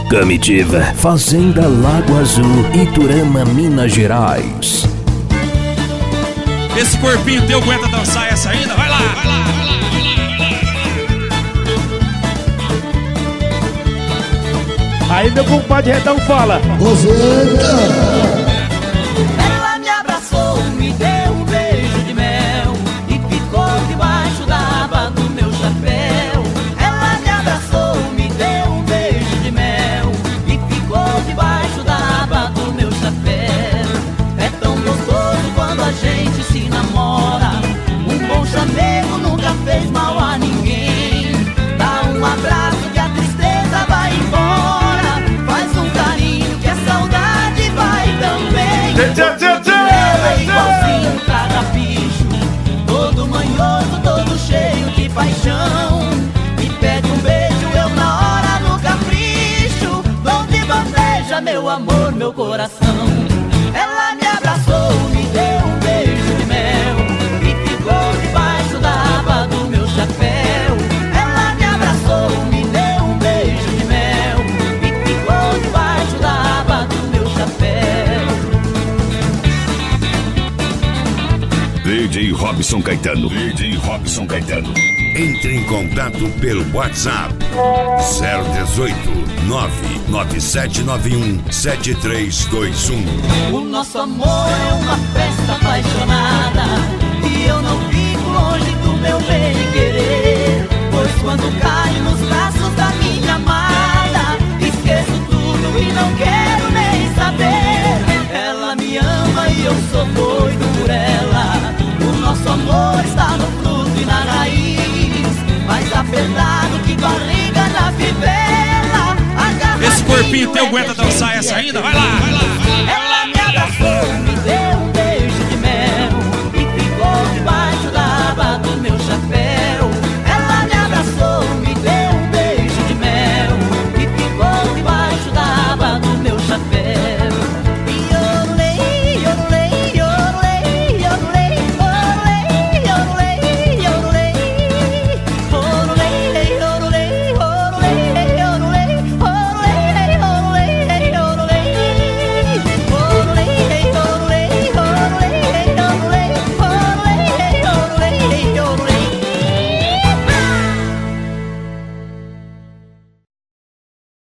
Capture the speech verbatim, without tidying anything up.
Comitiva Fazenda Lago Azul, Iturama, Minas Gerais. Esse corpinho teu aguenta dançar essa ainda? Vai lá, vai lá, vai lá, vai lá, vai lá. Aí meu compadre Redão fala: ela me abraçou, me deu um beijo de mel e ficou debaixo da aba do meu chapéu. Ela me abraçou, me deu um beijo de mel e ficou debaixo da aba do meu chapéu. É tão gostoso quando a gente se namora. Um bom chamego nunca fez mal a ninguém. Dá um abraço que a tristeza vai embora. Faz um carinho que a saudade vai também. Ela é igualzinho carrapicho, todo manhoso, todo cheio de paixão. Me pede um beijo, eu na hora no capricho. Dou de bandeja, meu amor, meu coração. Ela me abraçou, me deu um beijo de mel e ficou debaixo da aba do meu chapéu. Ela me abraçou, me deu um beijo de mel e ficou debaixo da aba do meu chapéu. D J Robson Caetano. D J Robson Caetano. Entre em contato pelo WhatsApp zero dezoito, nove nove sete nove um, sete três dois um. O nosso amor é uma festa apaixonada e eu não fico longe do meu bem querer. Pois quando caio nos braços da minha amada, esqueço tudo e não quero nem saber. Ela me ama e eu sou doido por ela. O nosso amor está no fruto e na raiz, mais apertado que barriga na fivela. Esse corpinho teu aguenta dançar essa ainda? Vai lá, vai lá, vai lá, vai lá.